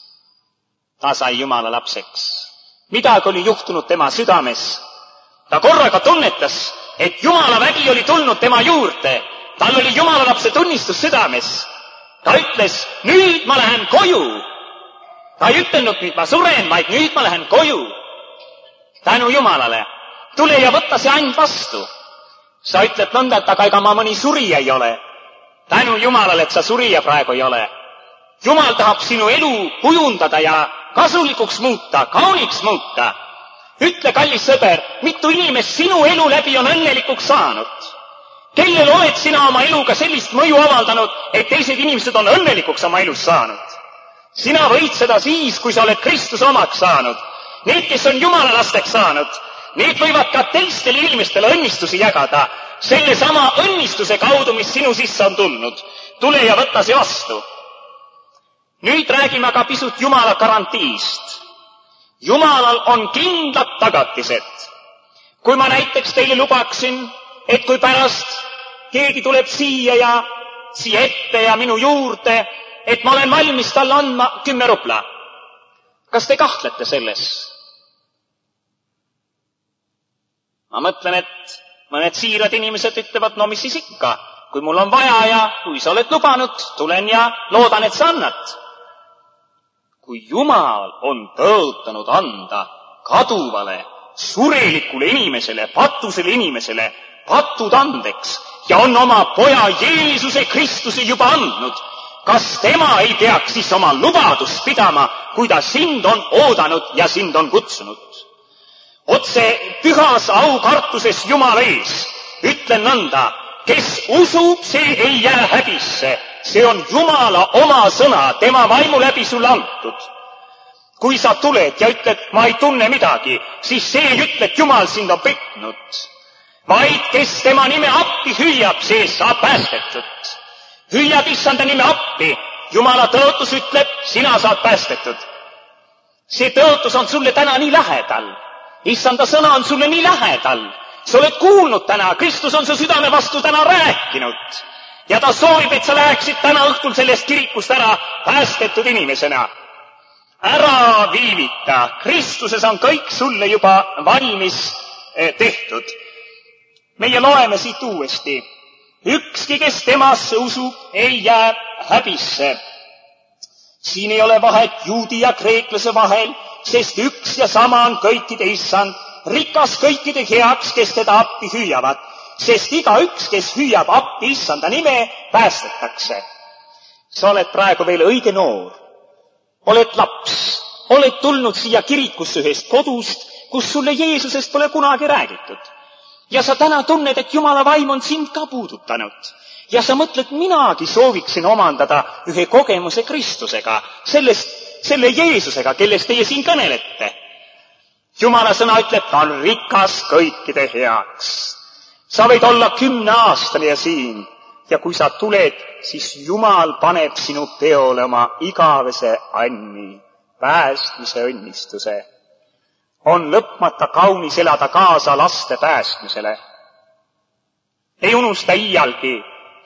Ta sai Jumala lapseks. Midagi oli juhtunud tema südames. Ta korraga tunnetas, et Jumala vägi oli tulnud tema juurde. Tal oli Jumala lapse tunnistus südames. Ta ütles, nüüd ma lähen koju. Ta ei ütelnud, nüüd ma suren, vaid nüüd ma lähen koju. Tänu Jumalale. Tule ja võtta see and vastu. Sa ütled nõnda, et aga ega ma mõni surija ei ole. Tänu Jumalale, et sa surija praegu ei ole. Jumal tahab sinu elu kujundada ja kasulikuks muuta, kauniks muuta. Ütle, kallis sõber, mitu inimest sinu elu läbi on õnnelikuks saanud? Kellel oled sina oma eluga sellist mõju avaldanud, et teised inimesed on õnnelikuks oma elus saanud? Sina võid seda siis, kui sa oled Kristuse omaks saanud. Need, kes on Jumala lasteks saanud, need võivad ka teistele inimestele õnnistusi jagada. Selle sama õnnistuse kaudu, mis sinu sisse on tulnud. Tule ja võtta see vastu. Nüüd räägime aga pisut Jumala garantiist. Jumalal on kindlad tagatised. Kui ma näiteks teile lubaksin, et kui pärast keegi tuleb siia ette ja minu juurde, et ma olen valmis talle andma 10 rupla. Kas te kahtlete selles? Ma mõtlen, et mõned siirad inimesed ütlevad, no mis siis ikka, kui mul on vaja ja kui sa oled lubanud, tulen ja loodan, et sa annad. Kui Jumal on tõotanud anda kaduvale, surelikule inimesele, patusele inimesele patud andeks ja on oma poja Jeesuse Kristuse juba andnud, kas tema ei peaks siis oma lubadust pidama, kui ta sind on oodanud ja sind on kutsunud? Otse pühas aukartuses Jumala ees ütlen nõnda, kes usub, see ei jää häbisse. See on Jumala oma sõna, tema vaimu läbi sulle antud. Kui sa tuled ja ütled, ma ei tunne midagi, siis see ei ütle, et Jumal sind on petnud. Vaid kes tema nime appi hüüab, see saab päästetud. Hüüab issanda nime appi, Jumala tõotus ütleb, sina saad päästetud. See tõotus on sulle täna nii lähedal. Issanda sõna on sulle nii lähedal. Sa oled kuulnud täna, Kristus on su südame vastu täna rääkinud. Ja ta soovib, et sa läheksid täna õhtul sellest kirikust ära päästetud inimesena. Ära viivita, Kristuses on kõik sulle juba valmis tehtud. Meie loeme siit uuesti. Ükski, kes temasse usub, ei jää häbisse. Siin ei ole vahet juudi ja kreeklase vahel, sest üks ja sama on kõikide issand, rikas kõikide heaks, kes teda appi hüüavad. Sest igaüks, kes hüüab appi issanda nime, päästetakse. Sa oled praegu veel õige noor. Oled laps. Oled tulnud siia kirikusse ühest kodust, kus sulle Jeesusest pole kunagi räägitud. Ja sa täna tunned, et Jumala vaim on sind ka puudutanud. Ja sa mõtled, minagi sooviksin omandada ühe kogemuse Kristusega, selle Jeesusega, kellest teie siin kõnelete. Jumala sõna ütleb, ta on rikas kõikide heaks. Sa võid olla 10 aastane ja siin, ja kui sa tuled, siis Jumal paneb sinu peole oma igavese anni, päästmise õnnistuse. On lõpmata kaunis elada kaasa laste päästmisele. Ei unusta iialgi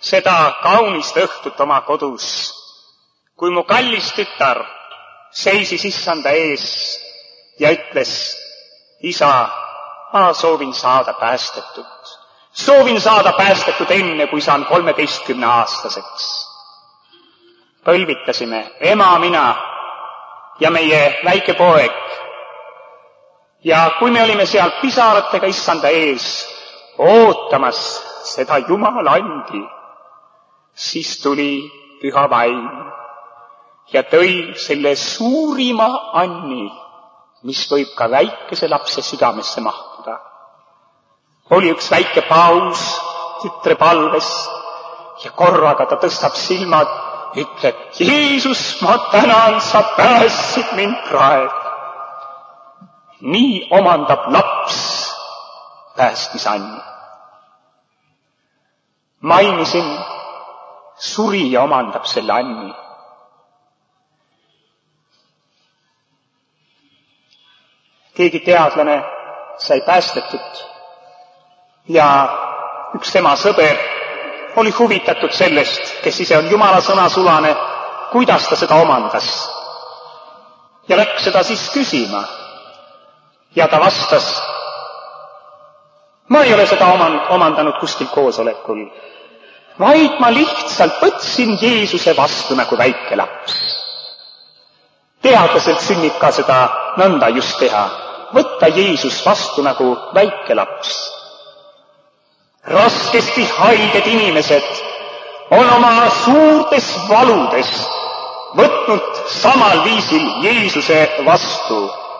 seda kaunist õhtut oma kodus, kui mu kallis tütar seisis issanda ees ja ütles, isa, ma soovin saada päästetud. Soovin saada päästetud enne, kui saan 13-aastaseks. Põlvitasime ema, mina ja meie väike poeg. Ja kui me olime seal pisaratega issanda ees ootamas seda Jumala andi, siis tuli Püha Vaim ja tõi selle suurima anni, mis võib ka väikese lapse südamesse mahtuda. Oli üks väike paus tütre palves ja korraga ta tõstab silmad, ütleb, Jeesus, ma tänan, sa päästsid mind praegu. Nii omandab laps päästmisanni. Mainisin, surija omandab selle anni. Keegi teadlane sai päästetud ja üks tema sõber oli huvitatud sellest, kes ise on Jumala sõnasulane, kuidas ta seda omandas. Ja läks seda siis küsima. Ja ta vastas, ma ei ole seda omandanud kuskil koosolekul, vaid ma lihtsalt võtsin Jeesuse vastu nagu väike laps. Teadlaselt sünnib ka seda nõnda just teha, võtta Jeesus vastu nagu väike laps. Raskesti haiged inimesed on oma suurtes valudes võtnud samal viisil Jeesuse vastu.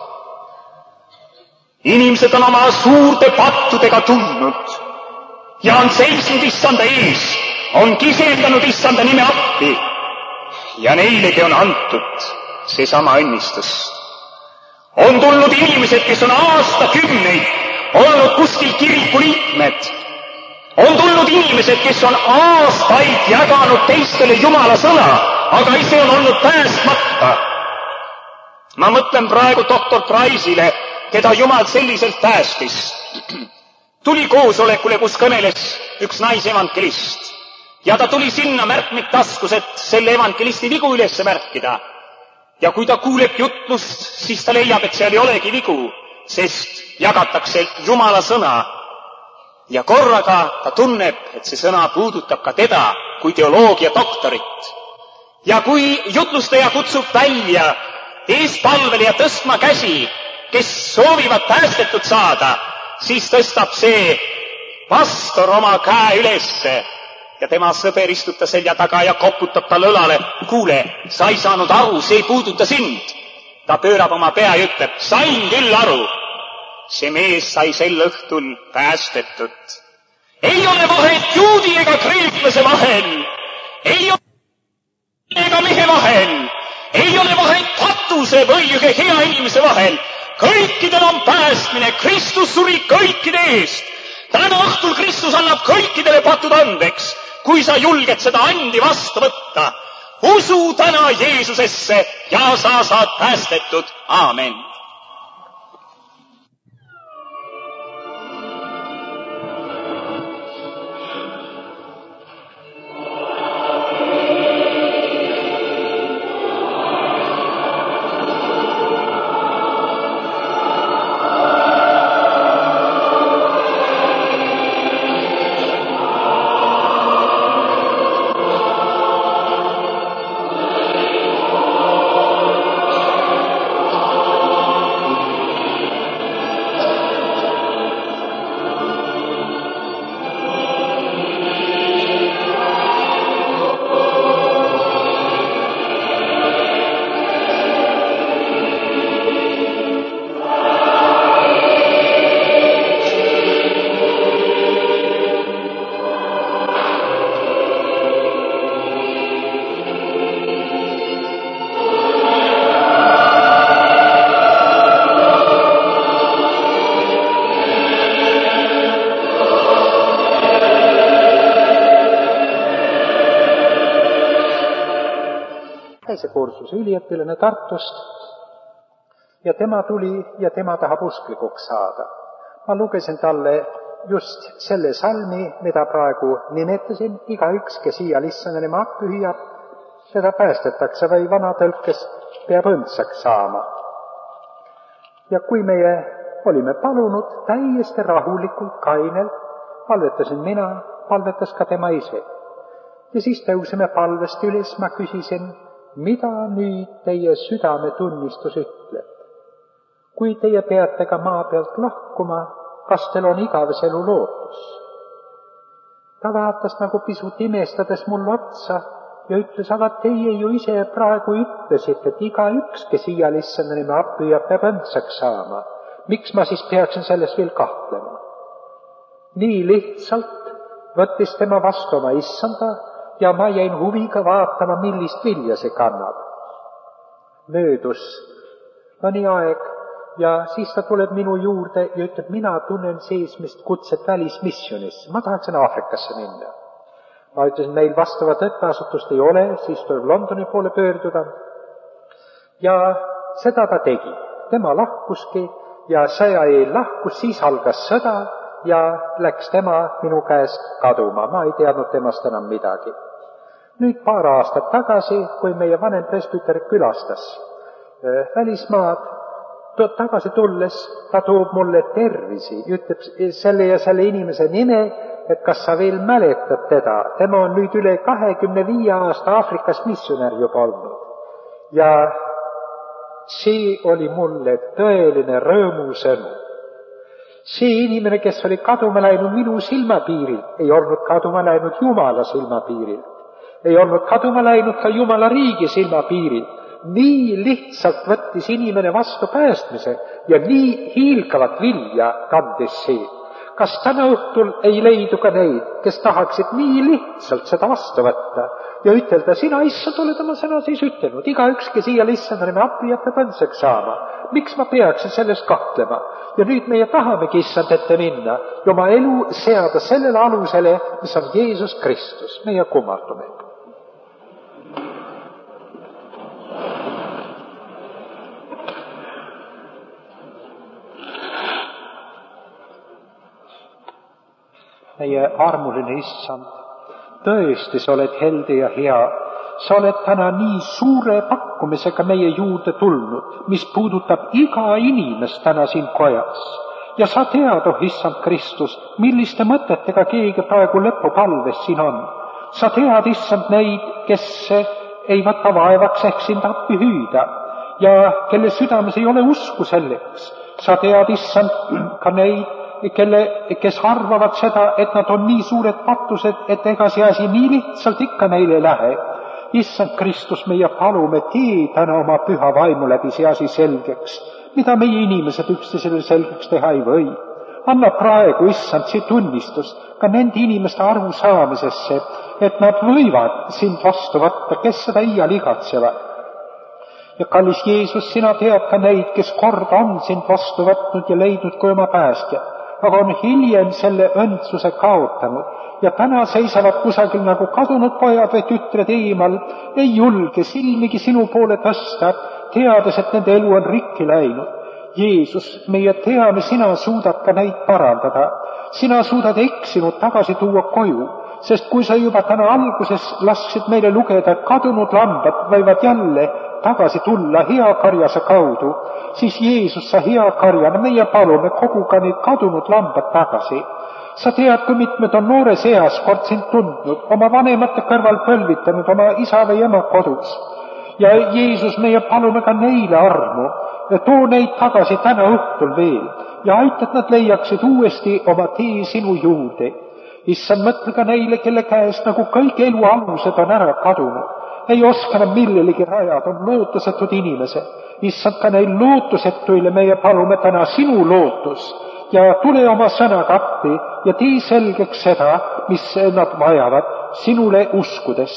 Inimesed on oma suurte pattudega tulnud ja on seisnud issanda ees, on kiseldanud issanda nime appi ja neilegi on antud seesama õnnistus. On tulnud inimesed, kes on aastakümneid olnud kuskil kiriku liikmed. On tulnud inimesed, kes on aastaid jaganud teistele Jumala sõna, aga ise on olnud päästmata. Ma mõtlen praegu doktor Traisile, keda Jumal selliselt päästis. Tuli koosolekule, kus kõneles üks naisevangelist ja ta tuli sinna märkmik taskus, et selle evangelisti vigu üles märkida. Ja kui ta kuuleb jutlust, siis ta leiab, et seal ei olegi vigu, sest jagatakse Jumala sõna. Ja korraga ta tunneb, et see sõna puudutab ka teda kui teoloogia doktorit. Ja kui jutlustaja kutsub välja eespalvele ja tõstma käsi, kes soovivad päästetud saada, siis tõstab see pastor oma käe ülesse ja tema sõber istub ta selja taga ja koputab talle õlale. Kuule, sa ei saanud aru, see ei puuduta sind. Ta pöörab oma pea ja ütleb, sain küll aru. See mees sai sel õhtul päästetud. Ei ole vahet juudi ega kreeklase vahel, ei ole ega mehe vahel, ei ole vahet patuse või ühe hea inimese vahel. Kõikidel on päästmine, Kristus suri kõikide eest. Täna õhtul Kristus annab kõikidele patud andeks, kui sa julged seda andi vastu võtta. Usu täna Jeesusesse ja sa saad päästetud. Aamen. kursuse üliõpilane Tartust ja tema tuli ja tema tahab usklikuks saada. Ma lugesin talle just selle salmi, mida praegu nimetasin, igaüks, kes iial issandale appi hüüab, seda päästetakse või vanatõlkes peab õndsaks saama. Ja kui meie olime palunud täiesti rahulikult, kainelt, palvetasin mina, palvetas ka tema ise. Ja siis tõusime palvest üles, ma küsisin, mida nüüd teie südametunnistus ütleb? Kui teie peate ka maa pealt lahkuma, kas teil on igaveselu lootus? Ta vaatas nagu pisut imestades mulle otsa ja ütles, aga teie ju ise praegu ütlesite, et igaüks, kes iial issanda nime appi ja peab õndsaks saama. Miks ma siis peaksin selles veel kahtlema? Nii lihtsalt võttis tema vastu oma issanda ja ma jäin huviga vaatama, millist vilja see kannab. Möödus mõni aeg ja siis ta tuleb minu juurde ja ütleb, mina tunnen seesmist kutset välismissionisse, ma tahaksin Aafrikasse minna. Ma ütlesin, meil vastavat õppeasutust ei ole, siis tuleb Londoni poole pöörduda. Ja seda ta tegi. Tema lahkuski ja sõja eel lahkus, siis algas sõda ja läks tema minu käest kaduma. Ma ei teadnud temast enam midagi. Nüüd paar aastat tagasi, kui meie vanem presbüter külastas välismaad, tagasi tulles ta toob mulle tervisi, ütleb selle ja selle inimese nime, et kas sa veel mäletad teda. Tema on nüüd üle 25 aasta Aafrikas missionär juba olnud. Ja see oli mulle tõeline rõõmusõnu. See inimene, kes oli kaduma läinud minu silmapiiril, ei olnud kaduma läinud Jumala silmapiiril. Ei olnud kaduma läinud ka Jumala riigi silmapiiril. Nii lihtsalt võttis inimene vastu päästmise ja nii hiilgavat vilja kandis see. Kas täna õhtul ei leidu ka neid, kes tahaksid nii lihtsalt seda vastu võtta ja ütelda, sina issand oled oma sõna siis ütelnud, igaüks, kes iial issand nime appi ja peab õndsaks saama. Miks ma peaksin selles kahtlema? Ja nüüd meie tahamegi issand ette minna ja oma elu seada sellele alusele, mis on Jeesus Kristus. Meie kummardume. Meie armuline issand, tõesti sa oled helde ja hea. Sa oled täna nii suure pakkumisega meie juurde tulnud, mis puudutab iga inimest täna siin kojas. Ja sa tead, issand Kristus, milliste mõtetega keegi praegu lõpupalves siin on. Sa tead, issand, neid, kes ei võta vaevaks ehk sind appi hüüda ja kelle südames ei ole usku selleks. Sa tead, issand, ka neid, kes arvavad seda, et nad on nii suured pattused, et ega see asi nii lihtsalt ikka neile ei lähe. Issand Kristus, meie palume, tee täna oma püha vaimu läbi see asi selgeks, mida meie inimesed üksteisele selgeks teha ei või. Anna praegu, issand, see tunnistus ka nende inimeste arvu saamisesse, et nad võivad sind vastu võtta, kes seda iial igatsevad. Ja kallis Jeesus, sina tead ka neid, kes korda on sind vastu võtnud ja leidnud kui oma päästjad, aga on hiljem selle õndsuse kaotanud ja täna seisavad kusagil nagu kadunud pojad või tütred eemal, ei julge silmigi sinu poole tõsta, teades, et nende elu on rikki läinud. Jeesus, meie teame, sina suudad ka neid parandada. Sina suudad eksinud tagasi tuua koju, sest kui sa juba täna alguses lasksid meile lugeda, et kadunud lambad võivad jälle tagasi tulla hea karjase kaudu, siis Jeesus, sa hea karjana, meie palume koguga neid kadunud lambad tagasi. Sa tead, kui mitmed on noores eas kord sind tundnud, oma vanemate kõrval põlvitanud, oma isa või ema kodus. Ja Jeesus, meie palume ka neile armu ja too neid tagasi täna õhtul veel ja aita, et nad leiaksid uuesti oma tee sinu juurde. Issand, mõtle ka neile, kelle käest nagu kõik elu alused on ära kadunud. Ei oska nad millelegi rajada, on lootusetud inimesed. Issand, ka neil lootusetuile meie palume täna sinu lootus ja tule oma sõnaga appi ja tee selgeks seda, mis nad vajavad sinule uskudes.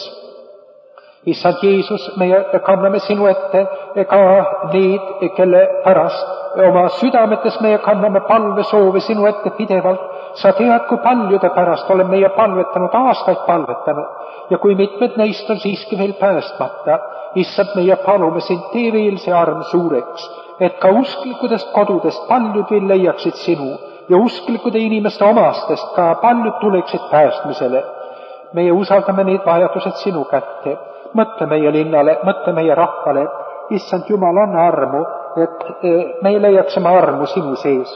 Issand Jeesus, meie kanname sinu ette ka need, kelle pärast oma südametes meie kanname palvesoove sinu ette pidevalt. Sa tead, kui paljude pärast olen meie palvetanud, aastaid palvetanud ja kui mitmed neist on siiski veel päästmata. Issand, meie palume sind, tee veel see arm suureks, et ka usklikudest kodudest paljud veel leiaksid sinu ja usklikude inimeste omastest ka paljud tuleksid päästmisele. Meie usaldame neid vajadused sinu kätte. Mõtle meie linnale, mõtle meie rahvale. Issand Jumal, anna armu, et me leiaksime armu sinu sees.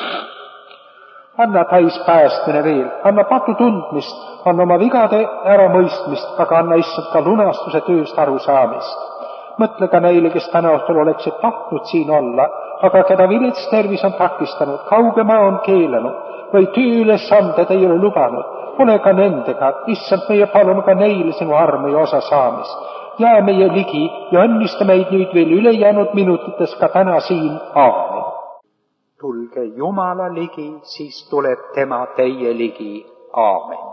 Anna täis päästmine veel, anna patu tundmist, anna oma vigade äramõistmist, aga anna issand ka lunastuse tööst arusaamist. Mõtle ka neile, kes täna õhtul oleksid tahtnud siin olla, aga keda vilets tervis on takistanud, kauge maa on keelanud või tööülesanded ei ole lubanud. Ole ka nendega, issand, meie palume ka neile sinu armu ja osa saamist. Jää meie ligi ja õnnista meid nüüd veel ülejäänud minutites ka täna siin. Aamen. Tulge Jumala ligi, siis tuleb tema teie ligi. Aamen.